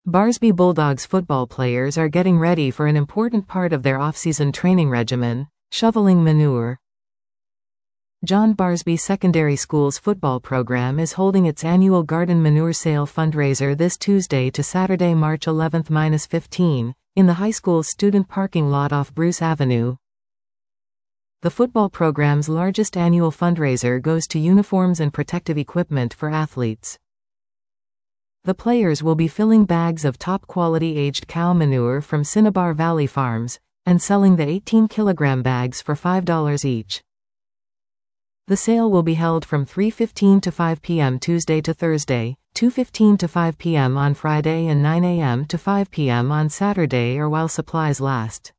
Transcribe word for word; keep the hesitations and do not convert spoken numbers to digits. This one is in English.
Barsby Bulldogs football players are getting ready for an important part of their off-season training regimen, shoveling manure. John Barsby Secondary School's football program is holding its annual garden manure sale fundraiser this Tuesday to Saturday, March eleventh to fifteenth, in the high school's student parking lot off Bruce Avenue. The football program's largest annual fundraiser goes to uniforms and protective equipment for athletes. The players will be filling bags of top-quality aged cow manure from Cinnabar Valley Farms, and selling the eighteen kilogram bags for five dollars each. The sale will be held from three fifteen to five p m Tuesday to Thursday, two fifteen to five p m on Friday and nine a m to five p m on Saturday or while supplies last.